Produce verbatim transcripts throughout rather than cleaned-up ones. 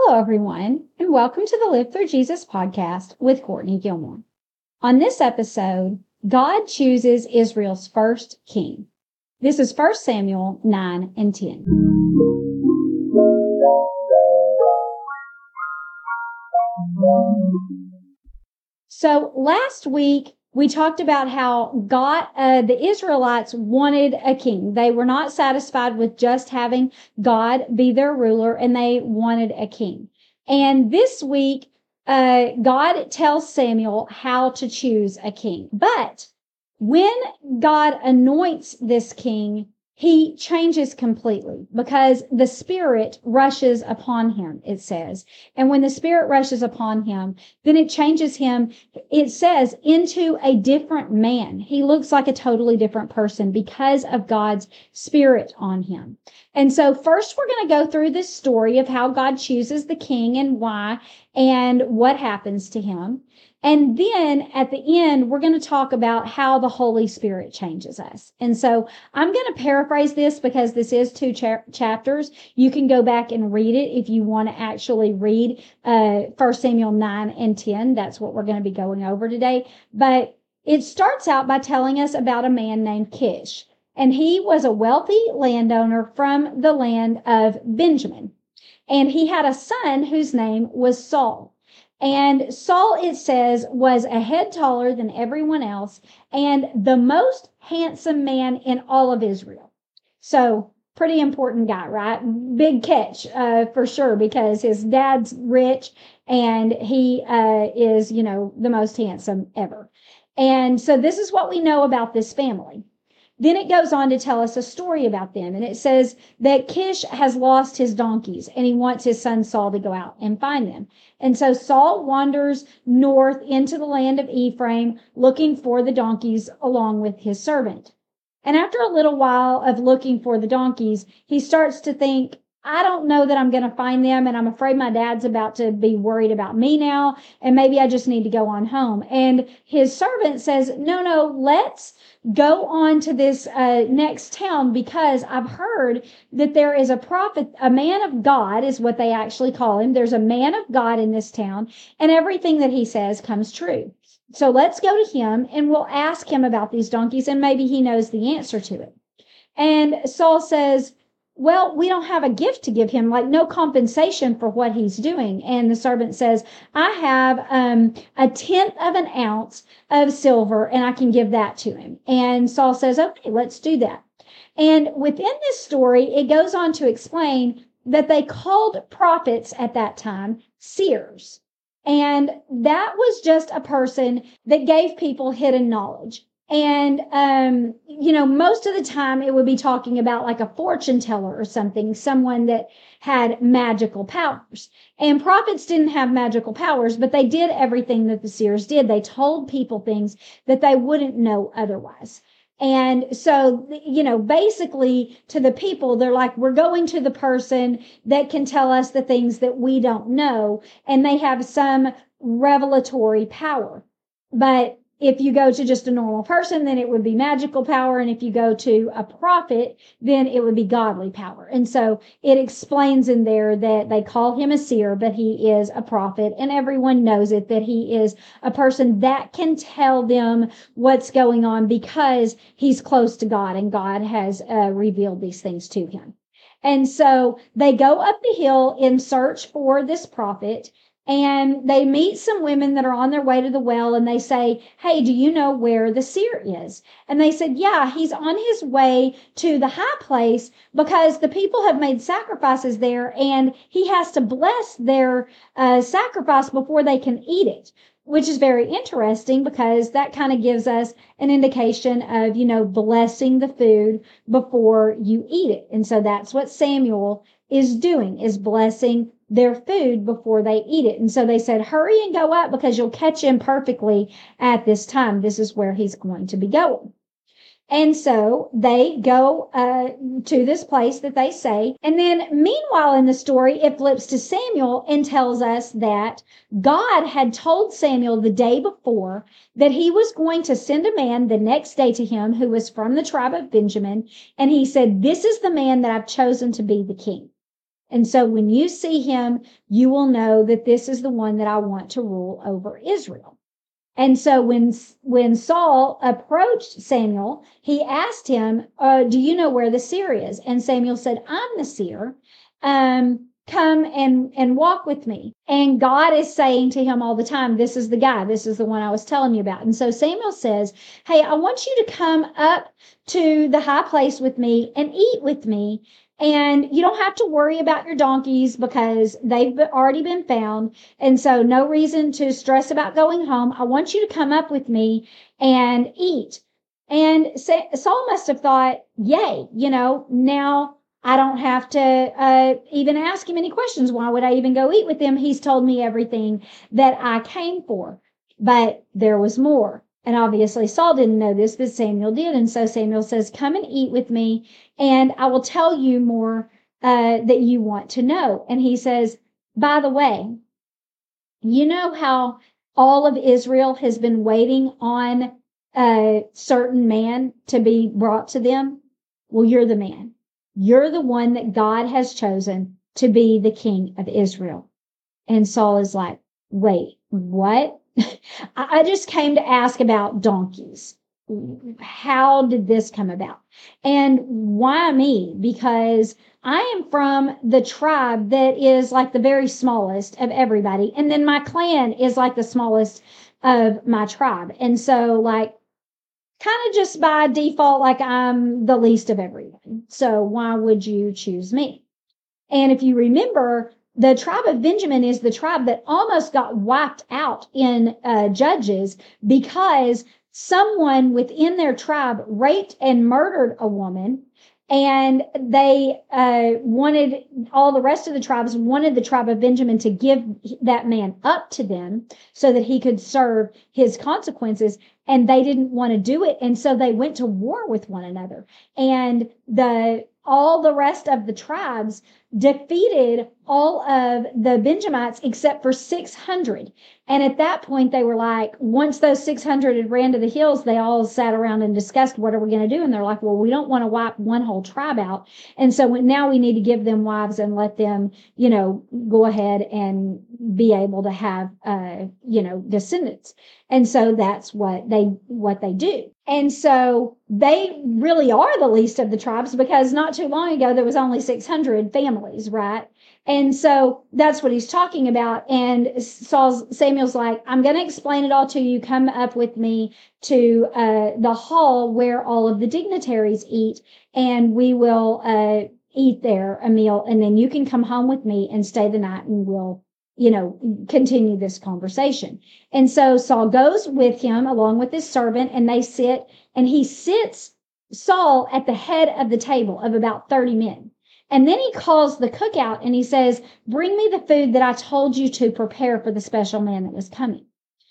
Hello, everyone, and welcome to the Live Through Jesus podcast with Courtney Gilmore. On this episode, God chooses Israel's first king. This is First Samuel nine and ten. So last week, we talked about how God, uh, the Israelites wanted a king. They were not satisfied with just having God be their ruler, and they wanted a king. And this week, uh, God tells Samuel how to choose a king. But when God anoints this king, he changes completely because the Spirit rushes upon him, it says. And when the Spirit rushes upon him, then it changes him, it says, into a different man. He looks like a totally different person because of God's Spirit on him. And so first we're going to go through this story of how God chooses the king and why and what happens to him. And then at the end, we're going to talk about how the Holy Spirit changes us. And so I'm going to paraphrase this because this is two cha- chapters. You can go back and read it if you want to actually read uh, First Samuel nine and ten. That's what we're going to be going over today. But it starts out by telling us about a man named Kish. And he was a wealthy landowner from the land of Benjamin. And he had a son whose name was Saul. And Saul, it says, was a head taller than everyone else and the most handsome man in all of Israel. So pretty important guy, right? Big catch uh, for sure, because his dad's rich and he uh, is, you know, the most handsome ever. And so this is what we know about this family. Then it goes on to tell us a story about them. And it says that Kish has lost his donkeys and he wants his son Saul to go out and find them. And so Saul wanders north into the land of Ephraim looking for the donkeys along with his servant. And after a little while of looking for the donkeys, he starts to think, I don't know that I'm going to find them, and I'm afraid my dad's about to be worried about me now, and maybe I just need to go on home. And his servant says, no, no, let's go on to this uh, next town, because I've heard that there is a prophet, a man of God is what they actually call him. There's a man of God in this town, and everything that he says comes true. So let's go to him, and we'll ask him about these donkeys, and maybe he knows the answer to it. And Saul says, well, we don't have a gift to give him, like no compensation for what he's doing. And the servant says, I have um, a tenth of an ounce of silver and I can give that to him. And Saul says, okay, let's do that. And within this story, it goes on to explain that they called prophets at that time seers. And that was just a person that gave people hidden knowledge. And, um, you know, most of the time it would be talking about like a fortune teller or something, someone that had magical powers. And prophets didn't have magical powers, but they did everything that the seers did. They told people things that they wouldn't know otherwise. And so, you know, basically to the people, they're like, we're going to the person that can tell us the things that we don't know. And they have some revelatory power. But if you go to just a normal person, then it would be magical power. And if you go to a prophet, then it would be godly power. And so it explains in there that they call him a seer, but he is a prophet. And everyone knows it, that he is a person that can tell them what's going on because he's close to God and God has uh, revealed these things to him. And so they go up the hill in search for this prophet. And they meet some women that are on their way to the well, and they say, hey, do you know where the seer is? And they said, yeah, he's on his way to the high place because the people have made sacrifices there, and he has to bless their uh, sacrifice before they can eat it, which is very interesting because that kind of gives us an indication of, you know, blessing the food before you eat it. And so that's what Samuel is doing, is blessing their food before they eat it. And so they said, hurry and go up because you'll catch him perfectly at this time. This is where he's going to be going. And so they go uh, to this place that they say. And then meanwhile in the story, it flips to Samuel and tells us that God had told Samuel the day before that he was going to send a man the next day to him who was from the tribe of Benjamin. And he said, this is the man that I've chosen to be the king. And so when you see him, you will know that this is the one that I want to rule over Israel. And so when, when Saul approached Samuel, he asked him, uh, do you know where the seer is? And Samuel said, I'm the seer. Um, come and, and walk with me. And God is saying to him all the time, this is the guy. This is the one I was telling you about. And so Samuel says, hey, I want you to come up to the high place with me and eat with me. And you don't have to worry about your donkeys because they've already been found. And so no reason to stress about going home. I want you to come up with me and eat. And Saul must have thought, yay, you know, now I don't have to uh, even ask him any questions. Why would I even go eat with him? He's told me everything that I came for. But there was more. And obviously Saul didn't know this, but Samuel did. And so Samuel says, come and eat with me, and I will tell you more uh, that you want to know. And he says, by the way, you know how all of Israel has been waiting on a certain man to be brought to them? Well, you're the man. You're the one that God has chosen to be the king of Israel. And Saul is like, wait, what? I just came to ask about donkeys. How did this come about? And why me? Because I am from the tribe that is like the very smallest of everybody. And then my clan is like the smallest of my tribe. And so like, kind of just by default, like I'm the least of everyone. So why would you choose me? And if you remember, the tribe of Benjamin is the tribe that almost got wiped out in uh, Judges because someone within their tribe raped and murdered a woman. And they uh, wanted, all the rest of the tribes wanted the tribe of Benjamin to give that man up to them so that he could serve his consequences. And they didn't want to do it. And so they went to war with one another. And the all the rest of the tribes defeated all of the Benjamites except for six hundred. And at that point, they were like, once those six hundred had ran to the hills, they all sat around and discussed, what are we going to do? And they're like, well, we don't want to wipe one whole tribe out. And so now we need to give them wives and let them, you know, go ahead and be able to have, uh, you know, descendants. And so that's what they, what they do. And so they really are the least of the tribes because not too long ago, there was only six hundred families, right? And so that's what he's talking about. And Saul's, Samuel's like, I'm going to explain it all to you. Come up with me to uh, the hall where all of the dignitaries eat, and we will uh, eat there a meal. And then you can come home with me and stay the night, and we'll, you know, continue this conversation. And so Saul goes with him along with his servant, and they sit, and he sits Saul at the head of the table of about thirty men. And then he calls the cook out and he says, bring me the food that I told you to prepare for the special man that was coming.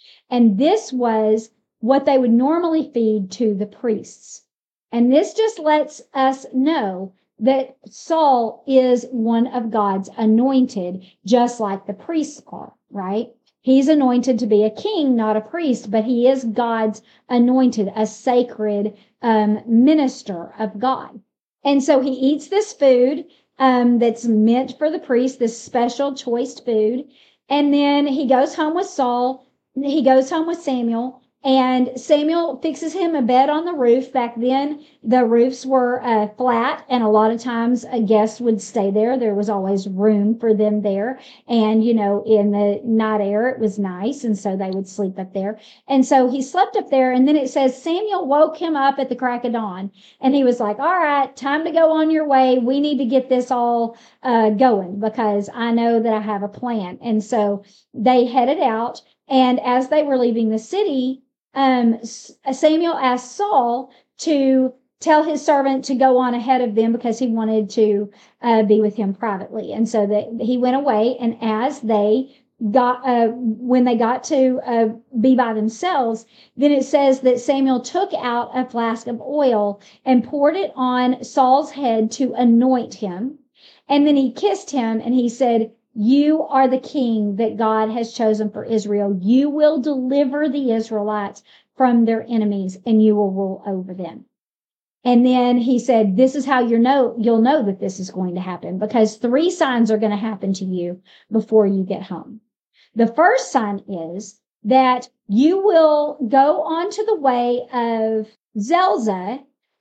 And this was what they would normally feed to the priests. And this just lets us know that Saul is one of God's anointed, just like the priests are, right? He's anointed to be a king, not a priest, but he is God's anointed, a sacred um, minister of God. And so he eats this food um, that's meant for the priest, this special choice food. And then he goes home with Saul. He goes home with Samuel. And Samuel fixes him a bed on the roof. Back then, the roofs were uh, flat, and a lot of times a guest would stay there. There was always room for them there. And, you know, in the night air, it was nice, and so they would sleep up there. And so he slept up there, and then it says Samuel woke him up at the crack of dawn, and he was like, all right, time to go on your way. We need to get this all uh, going because I know that I have a plan. And so they headed out, and as they were leaving the city, Um, Samuel asked Saul to tell his servant to go on ahead of them because he wanted to uh, be with him privately. And so that he went away, and as they got, uh, when they got to uh, be by themselves, then it says that Samuel took out a flask of oil and poured it on Saul's head to anoint him. And then he kissed him and he said, you are the king that God has chosen for Israel. You will deliver the Israelites from their enemies and you will rule over them. And then he said, this is how you know, you'll know that this is going to happen, because three signs are going to happen to you before you get home. The first sign is that you will go onto the way of Zelzah,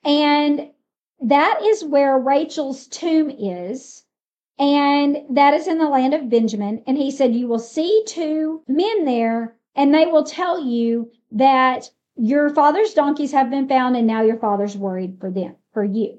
and that is where Rachel's tomb is. And that is in the land of Benjamin. And he said, you will see two men there, and they will tell you that your father's donkeys have been found, and now your father's worried for them, for you.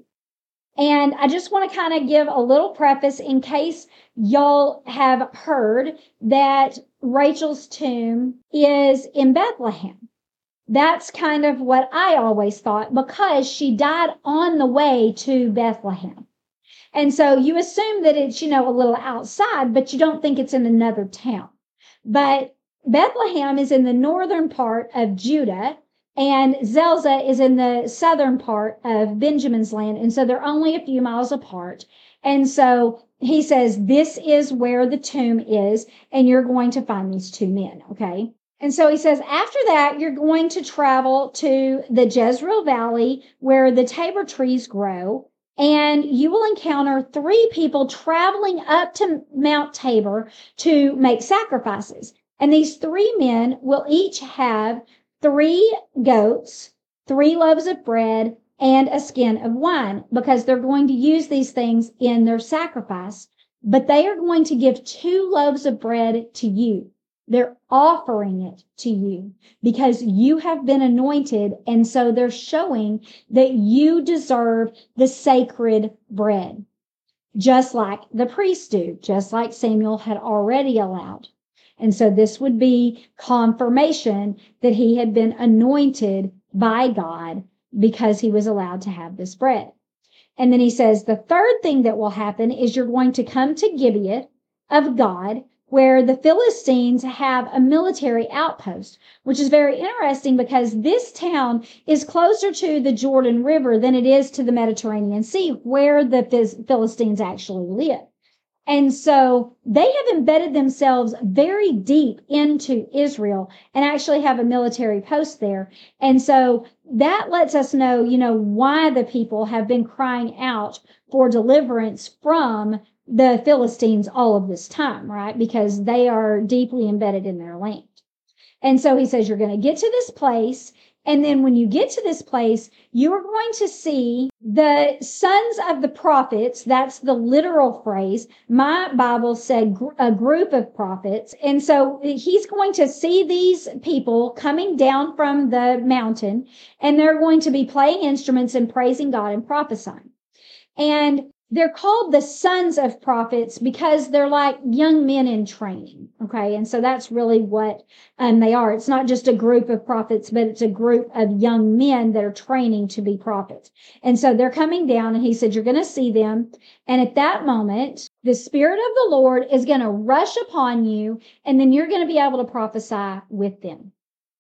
And I just want to kind of give a little preface in case y'all have heard that Rachel's tomb is in Bethlehem. That's kind of what I always thought, because she died on the way to Bethlehem. And so you assume that it's, you know, a little outside, but you don't think it's in another town. But Bethlehem is in the northern part of Judah, and Zelzah is in the southern part of Benjamin's land. And so they're only a few miles apart. And so he says, this is where the tomb is, and you're going to find these two men, okay? And so he says, after that, you're going to travel to the Jezreel Valley where the Tabor trees grow, and you will encounter three people traveling up to Mount Tabor to make sacrifices. And these three men will each have three goats, three loaves of bread, and a skin of wine, because they're going to use these things in their sacrifice. But they are going to give two loaves of bread to you. They're offering it to you because you have been anointed. And so they're showing that you deserve the sacred bread, just like the priests do, just like Samuel had already allowed. And so this would be confirmation that he had been anointed by God because he was allowed to have this bread. And then he says, the third thing that will happen is you're going to come to Gibeah of God, where the Philistines have a military outpost, which is very interesting because this town is closer to the Jordan River than it is to the Mediterranean Sea, where the Philistines actually live. And so they have embedded themselves very deep into Israel and actually have a military post there. And so that lets us know, you know, why the people have been crying out for deliverance from the Philistines all of this time, right? Because they are deeply embedded in their land. And so he says, you're going to get to this place. And then when you get to this place, you are going to see the sons of the prophets. That's the literal phrase. My Bible said gr- a group of prophets. And so he's going to see these people coming down from the mountain, and they're going to be playing instruments and praising God and prophesying. And they're called the sons of prophets because they're like young men in training. Okay. And so that's really what um, they are. It's not just a group of prophets, but it's a group of young men that are training to be prophets. And so they're coming down, and he said, you're going to see them. And at that moment, the Spirit of the Lord is going to rush upon you, and then you're going to be able to prophesy with them.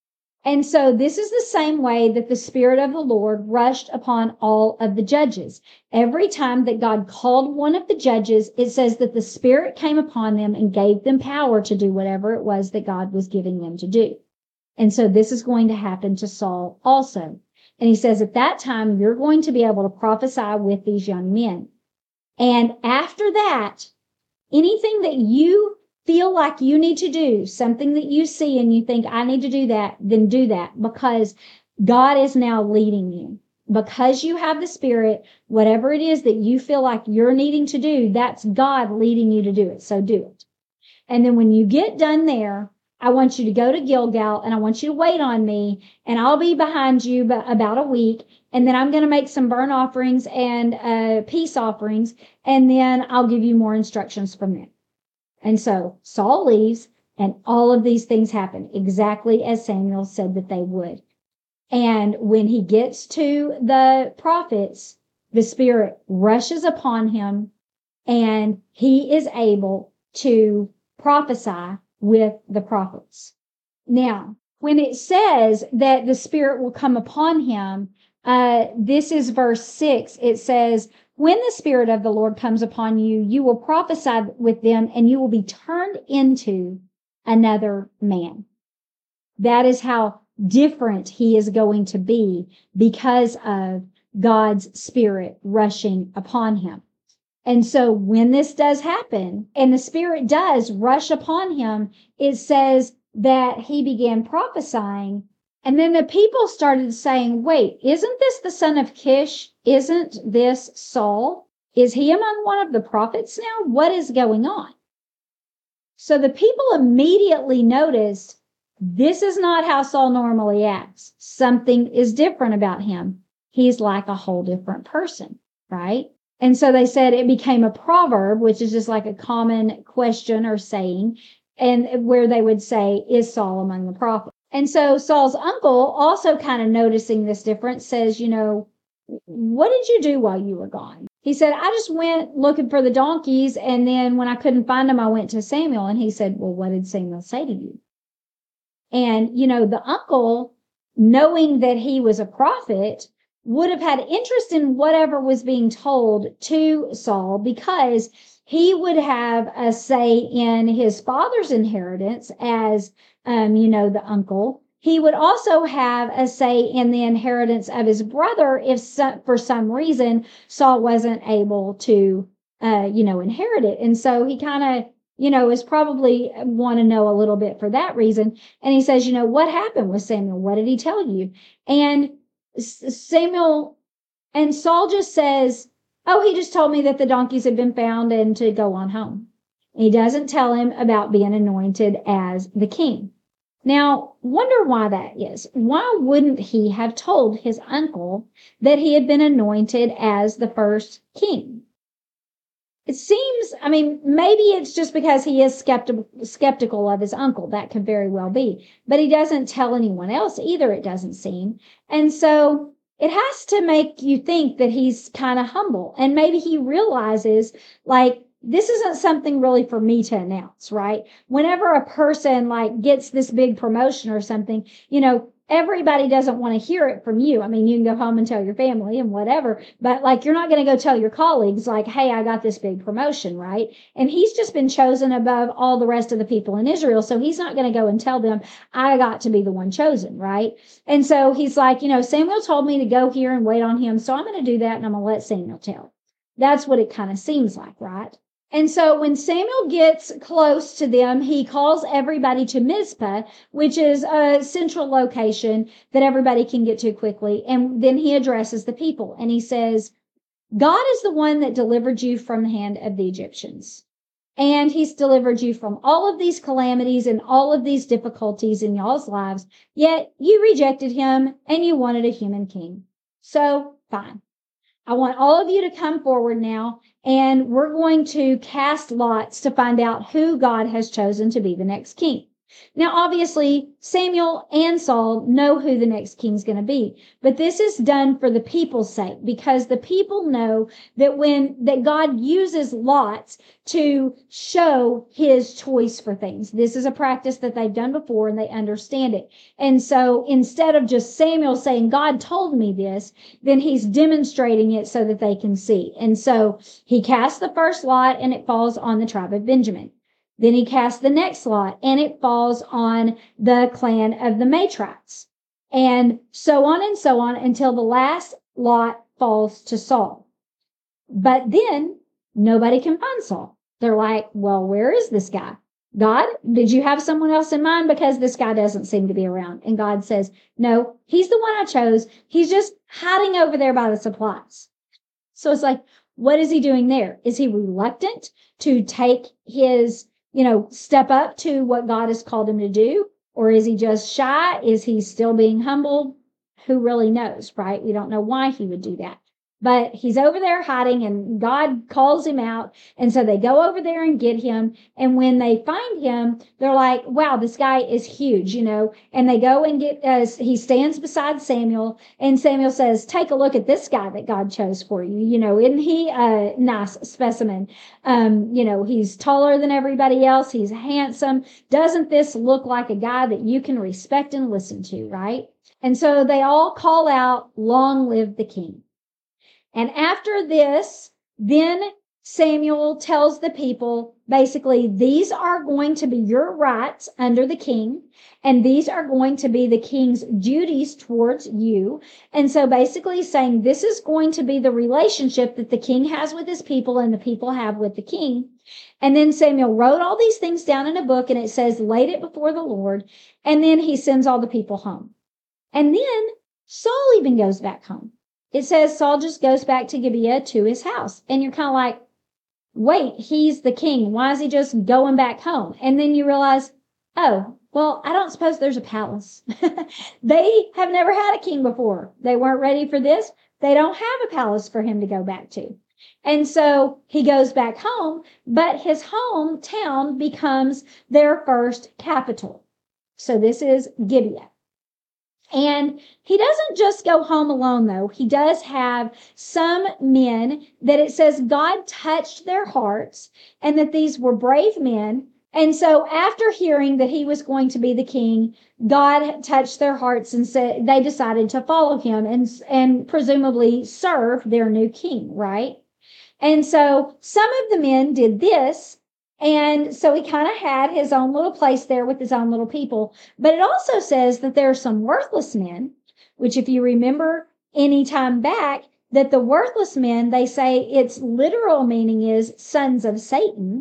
And so this is the same way that the Spirit of the Lord rushed upon all of the judges. Every time that God called one of the judges, it says that the Spirit came upon them and gave them power to do whatever it was that God was giving them to do. And so this is going to happen to Saul also. And he says at that time, you're going to be able to prophesy with these young men. And after that, anything that you feel like you need to do, something that you see and you think, I need to do that, then do that, because God is now leading you. Because you have the Spirit, whatever it is that you feel like you're needing to do, that's God leading you to do it. So do it. And then when you get done there, I want you to go to Gilgal, and I want you to wait on me, and I'll be behind you about a week. And then I'm going to make some burnt offerings and uh, peace offerings, and then I'll give you more instructions from there. And so Saul leaves, and all of these things happen exactly as Samuel said that they would. And when he gets to the prophets, the Spirit rushes upon him, and he is able to prophesy with the prophets. Now, when it says that the Spirit will come upon him, uh, this is verse six. It says, when the Spirit of the Lord comes upon you, you will prophesy with them, and you will be turned into another man. That is how different he is going to be because of God's Spirit rushing upon him. And so when this does happen, and the Spirit does rush upon him, it says that he began prophesying. And then the people started saying, wait, isn't this the son of Kish? Isn't this Saul? Is he among one of the prophets now? What is going on? So the people immediately noticed, this is not how Saul normally acts. Something is different about him. He's like a whole different person, right? And so they said it became a proverb, which is just like a common question or saying, and where they would say, is Saul among the prophets? And so Saul's uncle, also kind of noticing this difference, says, you know, what did you do while you were gone? He said, I just went looking for the donkeys, and then when I couldn't find them, I went to Samuel. And he said, well, what did Samuel say to you? And, you know, the uncle, knowing that he was a prophet, would have had interest in whatever was being told to Saul, because he would have a say in his father's inheritance as, um, you know, the uncle. He would also have a say in the inheritance of his brother if so, for some reason Saul wasn't able to, uh, you know, inherit it. And so he kind of, you know, is probably want to know a little bit for that reason. And he says, you know, what happened with Samuel? What did he tell you? And Samuel and Saul just says, oh, he just told me that the donkeys had been found and to go on home. He doesn't tell him about being anointed as the king. Now, wonder why that is. Why wouldn't he have told his uncle that he had been anointed as the first king? It seems, I mean, maybe it's just because he is skeptical, skeptical of his uncle. That could very well be. But he doesn't tell anyone else either, it doesn't seem. And so it has to make you think that he's kind of humble. And maybe he realizes, like, this isn't something really for me to announce, right? Whenever a person, like, gets this big promotion or something, you know, everybody doesn't want to hear it from you. I mean, you can go home and tell your family and whatever, but like, you're not going to go tell your colleagues like, hey, I got this big promotion, right? And he's just been chosen above all the rest of the people in Israel. So he's not going to go and tell them, I got to be the one chosen, right? And so he's like, you know, Samuel told me to go here and wait on him. So I'm going to do that. And I'm going to let Samuel tell. That's what it kind of seems like, right? And so when Samuel gets close to them, he calls everybody to Mizpah, which is a central location that everybody can get to quickly. And then he addresses the people and he says, God is the one that delivered you from the hand of the Egyptians. And he's delivered you from all of these calamities and all of these difficulties in y'all's lives. Yet you rejected him and you wanted a human king. So fine. I want all of you to come forward now, and we're going to cast lots to find out who God has chosen to be the next king. Now, obviously, Samuel and Saul know who the next king's going to be, but this is done for the people's sake, because the people know that when that God uses lots to show his choice for things. This is a practice that they've done before and they understand it. And so instead of just Samuel saying, God told me this, then he's demonstrating it so that they can see. And so he casts the first lot and it falls on the tribe of Benjamin. Then he casts the next lot, and it falls on the clan of the Matrites. And so on and so on until the last lot falls to Saul. But then nobody can find Saul. They're like, well, where is this guy? God, did you have someone else in mind? Because this guy doesn't seem to be around. And God says, no, he's the one I chose. He's just hiding over there by the supplies. So it's like, what is he doing there? Is he reluctant to take his you know, step up to what God has called him to do? Or is he just shy? Is he still being humbled? Who really knows, right? We don't know why he would do that. But he's over there hiding and God calls him out. And so they go over there and get him. And when they find him, they're like, wow, this guy is huge, you know, and they go and get, uh, he stands beside Samuel and Samuel says, take a look at this guy that God chose for you. You know, isn't he a nice specimen? Um, you know, he's taller than everybody else. He's handsome. Doesn't this look like a guy that you can respect and listen to, right? And so they all call out, long live the king. And after this, then Samuel tells the people, basically, these are going to be your rights under the king, and these are going to be the king's duties towards you. And so basically saying this is going to be the relationship that the king has with his people and the people have with the king. And then Samuel wrote all these things down in a book, and it says, laid it before the Lord, and then he sends all the people home. And then Saul even goes back home. It says Saul just goes back to Gibeah to his house. And you're kind of like, wait, he's the king. Why is he just going back home? And then you realize, oh, well, I don't suppose there's a palace. They have never had a king before. They weren't ready for this. They don't have a palace for him to go back to. And so he goes back home, but his hometown becomes their first capital. So this is Gibeah. And he doesn't just go home alone, though. He does have some men that it says God touched their hearts and that these were brave men. And so after hearing that he was going to be the king, God touched their hearts and said they decided to follow him and, and presumably serve their new king, right? And so some of the men did this. And so he kind of had his own little place there with his own little people. But it also says that there are some worthless men, which if you remember any time back, that the worthless men, they say its literal meaning is sons of Satan.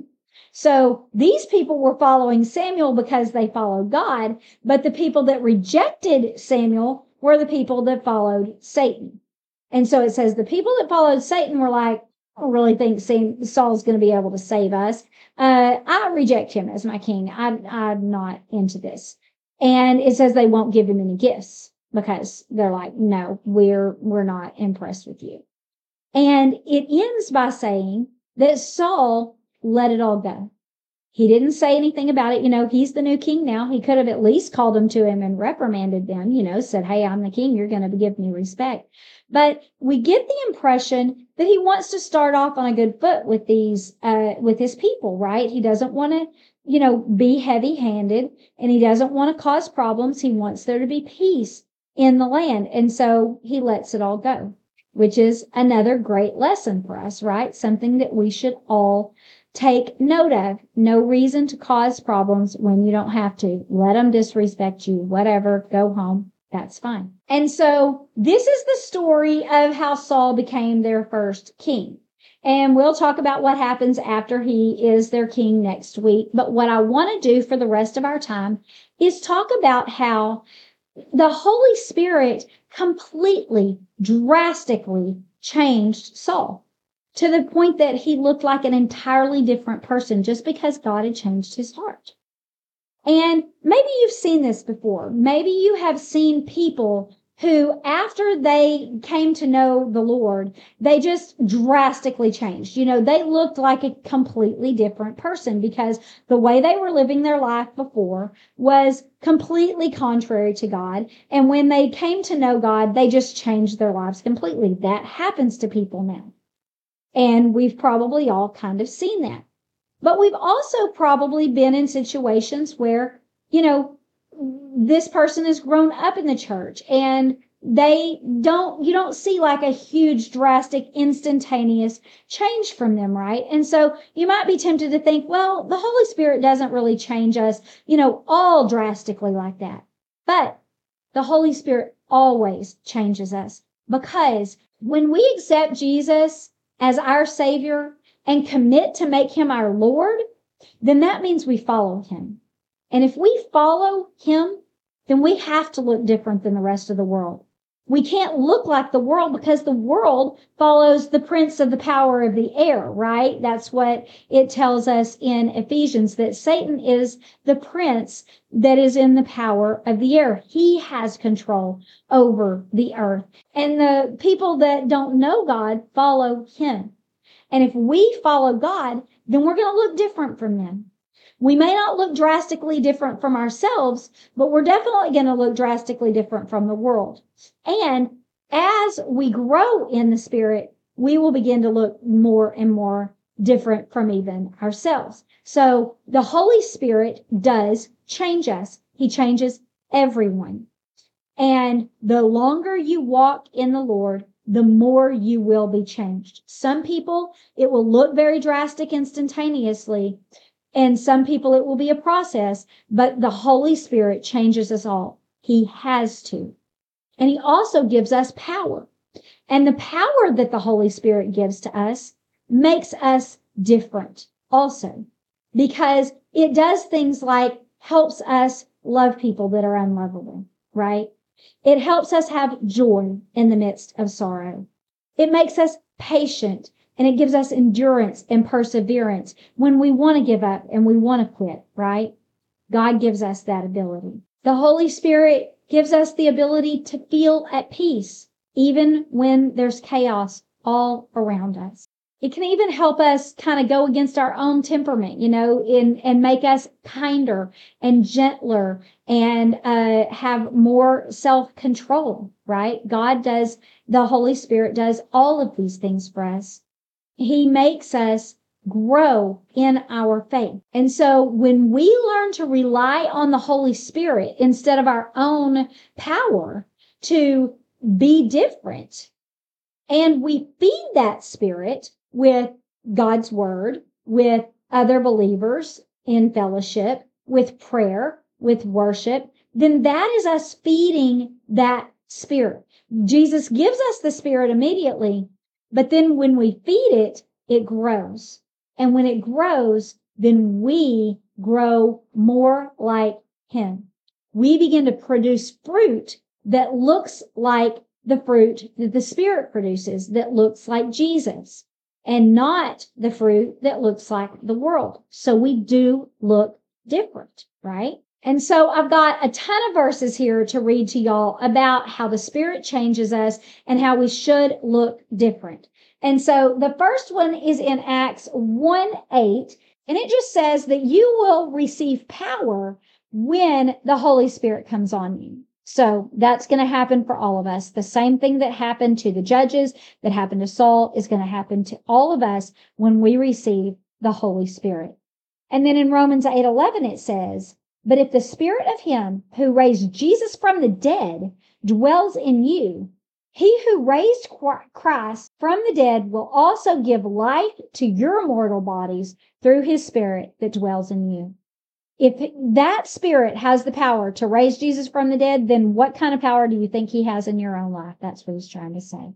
So these people were following Samuel because they followed God, but the people that rejected Samuel were the people that followed Satan. And so it says the people that followed Satan were like, I don't really think Saul's going to be able to save us. Uh, I reject him as my king. I, I'm not into this. And it says they won't give him any gifts because they're like, no, we're, we're not impressed with you. And it ends by saying that Saul let it all go. He didn't say anything about it. You know, he's the new king now. He could have at least called them to him and reprimanded them, you know, said, hey, I'm the king. You're going to give me respect. But we get the impression that he wants to start off on a good foot with these, uh, with his people, right? He doesn't want to, you know, be heavy handed and he doesn't want to cause problems. He wants there to be peace in the land. And so he lets it all go, which is another great lesson for us, right? Something that we should all take note of. No reason to cause problems when you don't have to. Let them disrespect you, whatever, go home. That's fine. And so this is the story of how Saul became their first king. And we'll talk about what happens after he is their king next week. But what I want to do for the rest of our time is talk about how the Holy Spirit completely, drastically changed Saul to the point that he looked like an entirely different person just because God had changed his heart. And maybe you've seen this before. Maybe you have seen people who, after they came to know the Lord, they just drastically changed. You know, they looked like a completely different person because the way they were living their life before was completely contrary to God. And when they came to know God, they just changed their lives completely. That happens to people now. And we've probably all kind of seen that. But we've also probably been in situations where, you know, this person has grown up in the church and they don't, you don't see like a huge, drastic, instantaneous change from them, right? And so you might be tempted to think, well, the Holy Spirit doesn't really change us, you know, all drastically like that. But the Holy Spirit always changes us because when we accept Jesus as our Savior and commit to make him our Lord, then that means we follow him. And if we follow him, then we have to look different than the rest of the world. We can't look like the world because the world follows the prince of the power of the air, right? That's what it tells us in Ephesians, that Satan is the prince that is in the power of the air. He has control over the earth. And the people that don't know God follow him. And if we follow God, then we're going to look different from them. We may not look drastically different from ourselves, but we're definitely going to look drastically different from the world. And as we grow in the Spirit, we will begin to look more and more different from even ourselves. So the Holy Spirit does change us. He changes everyone. And the longer you walk in the Lord, the more you will be changed. Some people, it will look very drastic instantaneously, and some people it will be a process, but the Holy Spirit changes us all. He has to. And he also gives us power. And the power that the Holy Spirit gives to us makes us different also, because it does things like helps us love people that are unlovable, right? It helps us have joy in the midst of sorrow. It makes us patient, and it gives us endurance and perseverance when we want to give up and we want to quit, right? God gives us that ability. The Holy Spirit gives us the ability to feel at peace, even when there's chaos all around us. It can even help us kind of go against our own temperament, you know, in, and make us kinder and gentler and uh, have more self-control, right? God does, the Holy Spirit does all of these things for us. He makes us grow in our faith. And so when we learn to rely on the Holy Spirit instead of our own power to be different, and we feed that spirit with God's word, with other believers in fellowship, with prayer, with worship, then that is us feeding that spirit. Jesus gives us the Spirit immediately, but then when we feed it, it grows. And when it grows, then we grow more like him. We begin to produce fruit that looks like the fruit that the Spirit produces, that looks like Jesus, and not the fruit that looks like the world. So we do look different, right? And so I've got a ton of verses here to read to y'all about how the Spirit changes us and how we should look different. And so the first one is in Acts one eight, and it just says that you will receive power when the Holy Spirit comes on you. So that's going to happen for all of us. The same thing that happened to the judges, that happened to Saul, is going to happen to all of us when we receive the Holy Spirit. And then in Romans eight eleven, it says, but if the Spirit of him who raised Jesus from the dead dwells in you, he who raised Christ from the dead will also give life to your mortal bodies through his Spirit that dwells in you. If that Spirit has the power to raise Jesus from the dead, then what kind of power do you think he has in your own life? That's what he's trying to say.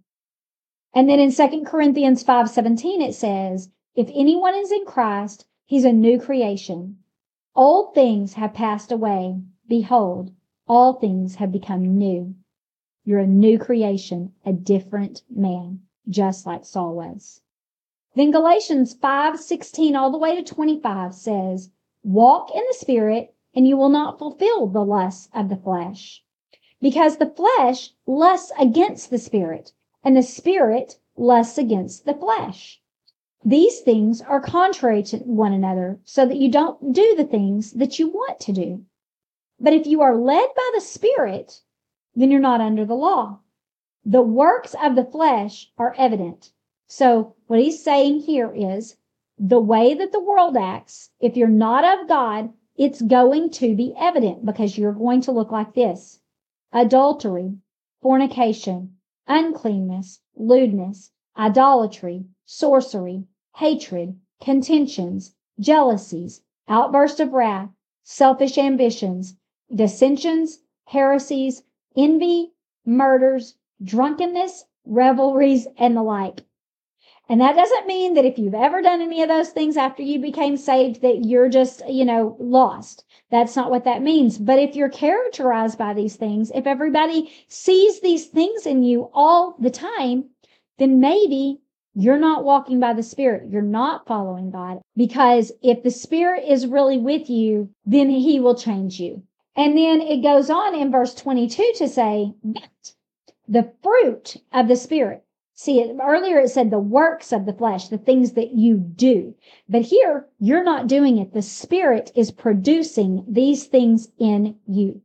And then in Second Corinthians five seventeen, it says, if anyone is in Christ, he's a new creation. Old things have passed away. Behold, all things have become new. You're a new creation, a different man, just like Saul was. Then Galatians five sixteen all the way to twenty-five says, walk in the Spirit, and you will not fulfill the lusts of the flesh. Because the flesh lusts against the Spirit, and the Spirit lusts against the flesh. These things are contrary to one another, so that you don't do the things that you want to do. But if you are led by the Spirit, then you're not under the law. The works of the flesh are evident. So what he's saying here is, the way that the world acts, if you're not of God, it's going to be evident because you're going to look like this. Adultery, fornication, uncleanness, lewdness, idolatry, sorcery, hatred, contentions, jealousies, outbursts of wrath, selfish ambitions, dissensions, heresies, envy, murders, drunkenness, revelries, and the like. And that doesn't mean that if you've ever done any of those things after you became saved, that you're just, you know, lost. That's not what that means. But if you're characterized by these things, if everybody sees these things in you all the time, then maybe you're not walking by the Spirit. You're not following God. Because if the Spirit is really with you, then he will change you. And then it goes on in verse twenty-two to say, but the fruit of the Spirit. See, earlier it said the works of the flesh, the things that you do. But here, you're not doing it. The Spirit is producing these things in you.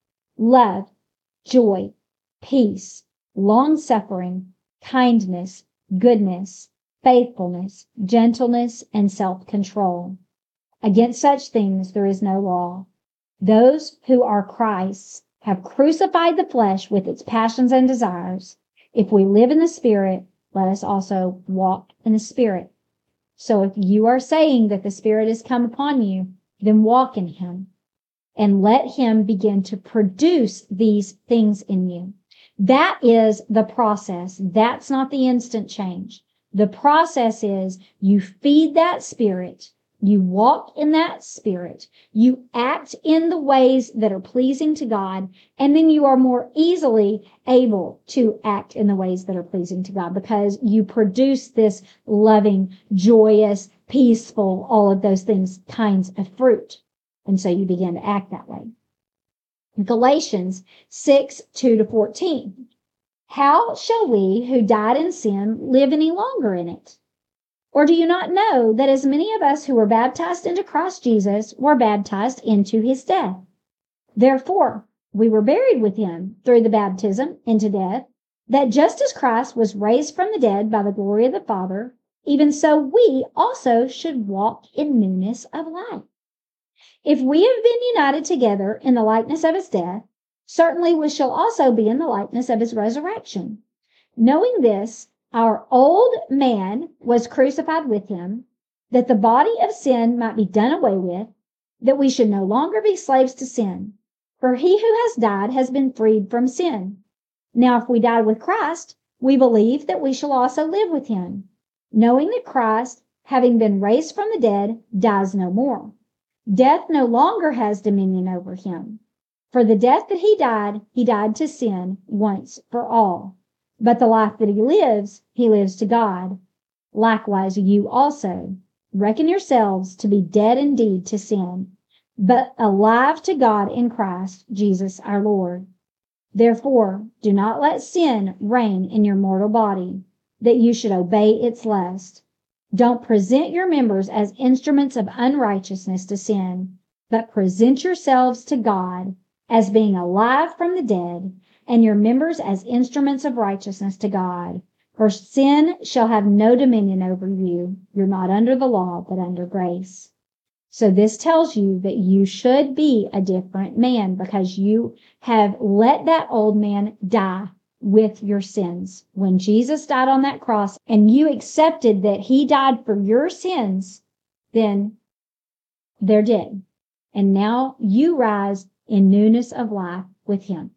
Love, joy, peace, long-suffering, kindness, goodness, faithfulness, gentleness, and self-control. Against such things there is no law. Those who are Christ's have crucified the flesh with its passions and desires. If we live in the Spirit, let us also walk in the Spirit. So if you are saying that the Spirit has come upon you, then walk in him and let him begin to produce these things in you. That is the process. That's not the instant change. The process is you feed that Spirit, you walk in that Spirit, you act in the ways that are pleasing to God, and then you are more easily able to act in the ways that are pleasing to God because you produce this loving, joyous, peaceful, all of those things, kinds of fruit. And so you begin to act that way. Galatians six, two to fourteen. How shall we who died in sin live any longer in it? Or do you not know that as many of us who were baptized into Christ Jesus were baptized into his death? Therefore, we were buried with him through the baptism into death, that just as Christ was raised from the dead by the glory of the Father, even so we also should walk in newness of life. If we have been united together in the likeness of his death, certainly we shall also be in the likeness of his resurrection. Knowing this, our old man was crucified with him, that the body of sin might be done away with, that we should no longer be slaves to sin. For he who has died has been freed from sin. Now if we died with Christ, we believe that we shall also live with him, knowing that Christ, having been raised from the dead, dies no more. Death no longer has dominion over him. For the death that he died, he died to sin once for all. But the life that he lives, he lives to God. Likewise, you also reckon yourselves to be dead indeed to sin, but alive to God in Christ Jesus our Lord. Therefore, do not let sin reign in your mortal body, that you should obey its lust. Don't present your members as instruments of unrighteousness to sin, but present yourselves to God as being alive from the dead, and your members as instruments of righteousness to God. For sin shall have no dominion over you. You're not under the law, but under grace. So this tells you that you should be a different man because you have let that old man die with your sins. When Jesus died on that cross and you accepted that he died for your sins, then they're dead. And now you rise in newness of life with him.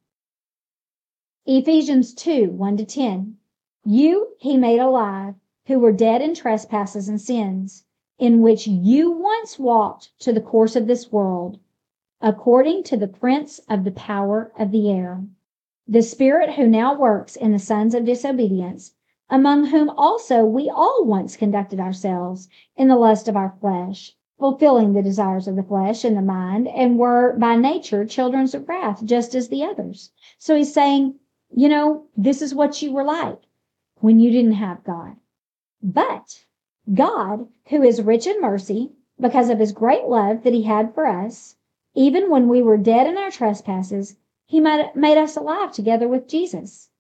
Ephesians two, one to ten. You he made alive, who were dead in trespasses and sins, in which you once walked to the course of this world, according to the prince of the power of the air, the spirit who now works in the sons of disobedience, among whom also we all once conducted ourselves in the lust of our flesh, fulfilling the desires of the flesh and the mind, and were by nature children of wrath, just as the others. So he's saying, you know, this is what you were like when you didn't have God. But God, who is rich in mercy, because of his great love that he had for us, even when we were dead in our trespasses, he made us alive together with Jesus.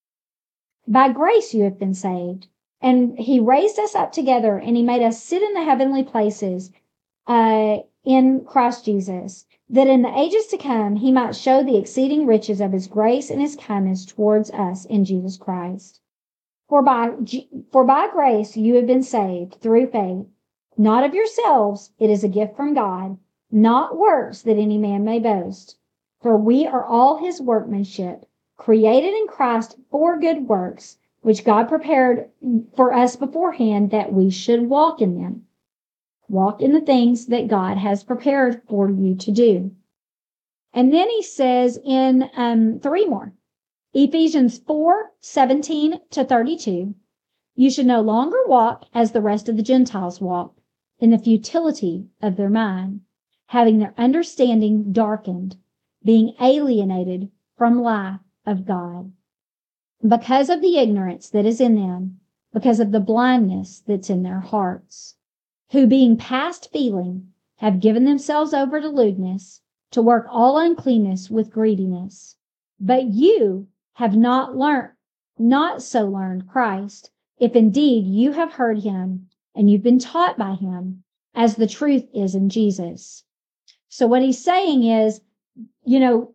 By grace you have been saved, and he raised us up together, and he made us sit in the heavenly places uh, in Christ Jesus, that in the ages to come he might show the exceeding riches of his grace and his kindness towards us in Jesus Christ. For by, for by grace you have been saved through faith, not of yourselves, it is a gift from God, not works that any man may boast. For we are all his workmanship, created in Christ for good works, which God prepared for us beforehand that we should walk in them. Walk in the things that God has prepared for you to do. And then he says in um, three more, Ephesians four, seventeen to thirty-two, you should no longer walk as the rest of the Gentiles walk, in the futility of their mind, having their understanding darkened, being alienated from life of God, because of the ignorance that is in them, because of the blindness that's in their hearts, who being past feeling have given themselves over to lewdness, to work all uncleanness with greediness. But you have not learned, not so learned Christ, if indeed you have heard him and you've been taught by him, as the truth is in Jesus. So what he's saying is, you know,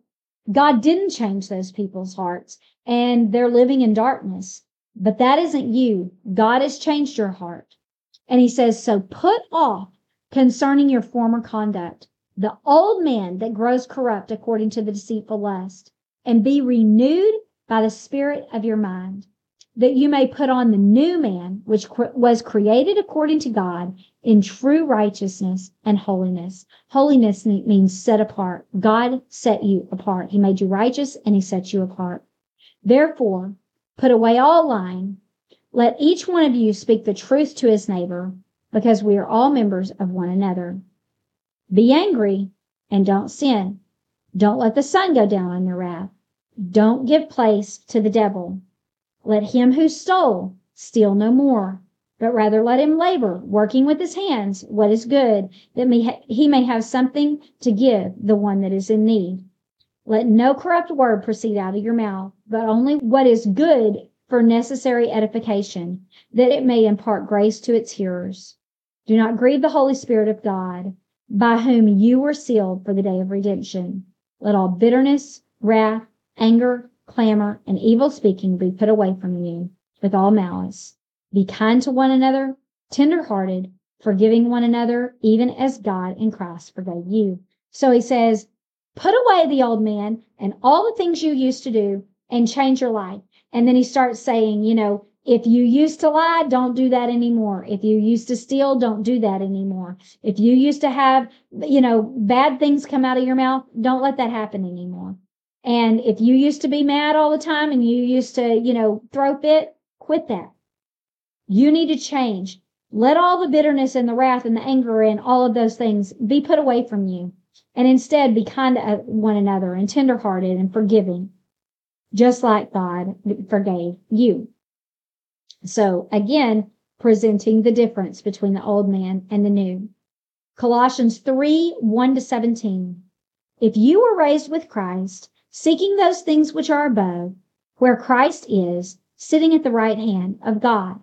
God didn't change those people's hearts, and they're living in darkness. But that isn't you. God has changed your heart. And he says, so put off concerning your former conduct the old man that grows corrupt according to the deceitful lust, and be renewed by the spirit of your mind, that you may put on the new man, which was created according to God in true righteousness and holiness. Holiness means set apart. God set you apart. He made you righteous and he set you apart. Therefore, put away all lying. Let each one of you speak the truth to his neighbor, because we are all members of one another. Be angry and don't sin. Don't let the sun go down on your wrath. Don't give place to the devil. Let him who stole steal no more, but rather let him labor, working with his hands what is good, that may ha- he may have something to give the one that is in need. Let no corrupt word proceed out of your mouth, but only what is good for necessary edification, that it may impart grace to its hearers. Do not grieve the Holy Spirit of God, by whom you were sealed for the day of redemption. Let all bitterness, wrath, anger, clamor, and evil speaking be put away from you with all malice. Be kind to one another, tender-hearted, forgiving one another, even as God in Christ forgave you. So he says, put away the old man and all the things you used to do and change your life. And then he starts saying, you know, if you used to lie, don't do that anymore. If you used to steal, don't do that anymore. If you used to have, you know, bad things come out of your mouth, don't let that happen anymore. And if you used to be mad all the time and you used to, you know, throw fit, quit that. You need to change. Let all the bitterness and the wrath and the anger and all of those things be put away from you. And instead be kind to one another and tenderhearted and forgiving, just like God forgave you. So again, presenting the difference between the old man and the new. Colossians three, one to seventeen. If you were raised with Christ, seeking those things which are above, where Christ is, sitting at the right hand of God,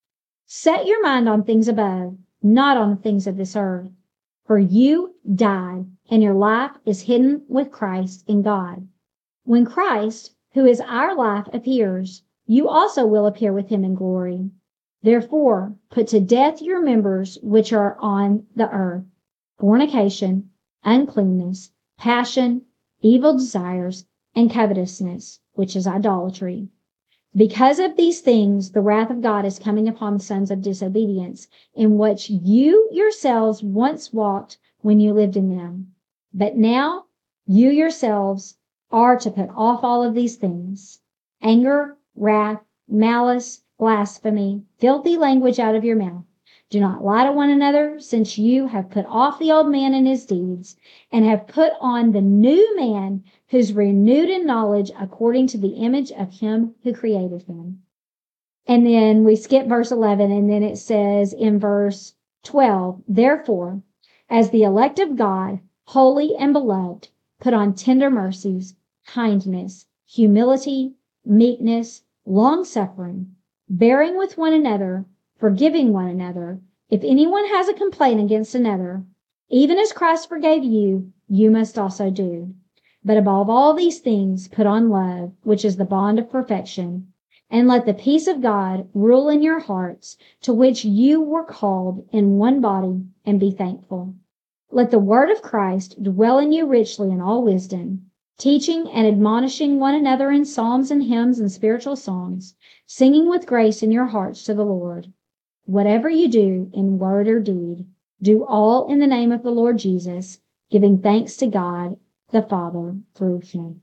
set your mind on things above, not on the things of this earth. For you died, and your life is hidden with Christ in God. When Christ, who is our life, appears, you also will appear with him in glory. Therefore, put to death your members which are on the earth: fornication, uncleanness, passion, evil desires, and covetousness, which is idolatry. Because of these things, the wrath of God is coming upon the sons of disobedience, in which you yourselves once walked when you lived in them. But now you yourselves are to put off all of these things: anger, wrath, malice, blasphemy, filthy language out of your mouth. Do not lie to one another, since you have put off the old man and his deeds, and have put on the new man, who's renewed in knowledge according to the image of him who created him. And then we skip verse eleven, and then it says in verse twelve, therefore, as the elect of God, holy and beloved, put on tender mercies, kindness, humility, meekness, long-suffering, bearing with one another, forgiving one another. If anyone has a complaint against another, even as Christ forgave you, you must also do. But above all these things, put on love, which is the bond of perfection. And let the peace of God rule in your hearts, to which you were called in one body, and be thankful. Let the word of Christ dwell in you richly in all wisdom, teaching and admonishing one another in psalms and hymns and spiritual songs, singing with grace in your hearts to the Lord. Whatever you do in word or deed, do all in the name of the Lord Jesus, giving thanks to God the Father through him.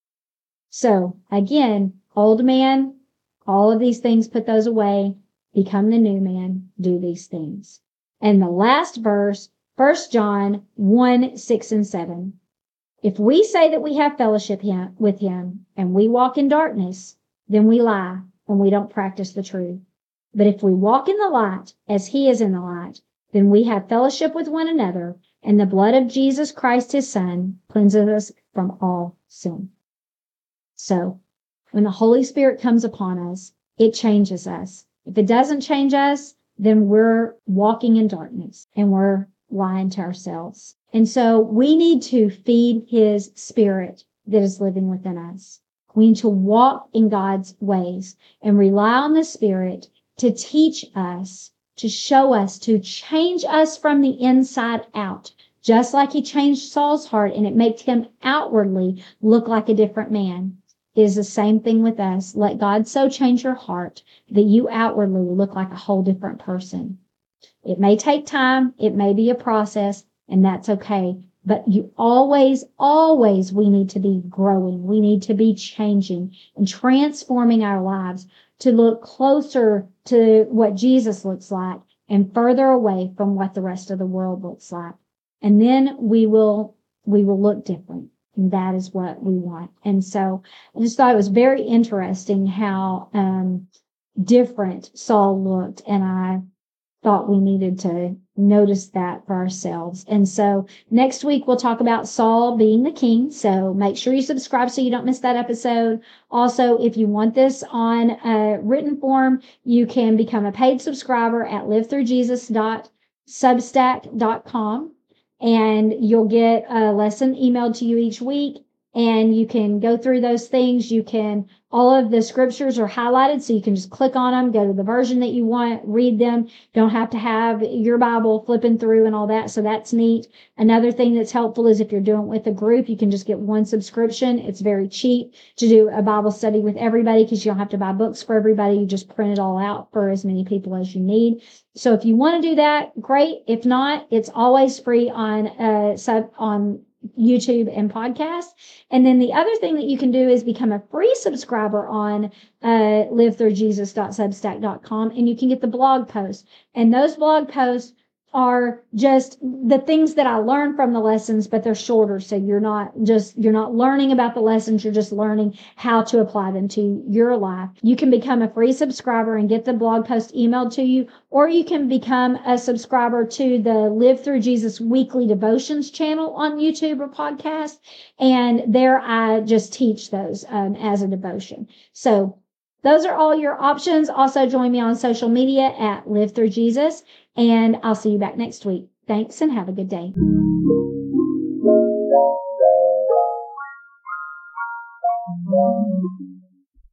So again, old man, all of these things, put those away, become the new man, do these things. And the last verse, First John one, six and seven. If we say that we have fellowship him, with him, and we walk in darkness, then we lie, and we don't practice the truth. But if we walk in the light, as he is in the light, then we have fellowship with one another, and the blood of Jesus Christ, his Son, cleanses us from all sin. So, when the Holy Spirit comes upon us, it changes us. If it doesn't change us, then we're walking in darkness, and we're lying to ourselves. And so we need to feed his Spirit that is living within us. We need to walk in God's ways and rely on the Spirit to teach us, to show us, to change us from the inside out, just like he changed Saul's heart and it made him outwardly look like a different man. It is the same thing with us. Let God so change your heart that you outwardly look like a whole different person. It may take time. It may be a process, and that's okay. But you always, always, we need to be growing. We need to be changing and transforming our lives to look closer to what Jesus looks like and further away from what the rest of the world looks like. And then we will, we will look different. And that is what we want. And so I just thought it was very interesting how um, different Saul looked. And I thought we needed to notice that for ourselves. And so next week we'll talk about Saul being the king. So make sure you subscribe so you don't miss that episode. Also, if you want this on a written form, you can become a paid subscriber at live through jesus dot substack dot com. And you'll get a lesson emailed to you each week, and you can go through those things. You can, all of the scriptures are highlighted, so you can just click on them, go to the version that you want, read them. Don't have to have your Bible flipping through and all that. So that's neat. Another thing that's helpful is if you're doing it with a group, you can just get one subscription. It's very cheap to do a Bible study with everybody because you don't have to buy books for everybody. You just print it all out for as many people as you need. So if you want to do that, great. If not, it's always free on uh sub on YouTube and podcast. And then the other thing that you can do is become a free subscriber on uh live through jesus dot substack dot com, and you can get the blog posts. And those blog posts are just the things that I learned from the lessons, but they're shorter. So you're not just, you're not learning about the lessons. You're just learning how to apply them to your life. You can become a free subscriber and get the blog post emailed to you, or you can become a subscriber to the Live Through Jesus Weekly Devotions channel on YouTube or podcast. And there I just teach those um, as a devotion. So those are all your options. Also join me on social media at Live Through Jesus. And I'll see you back next week. Thanks and have a good day.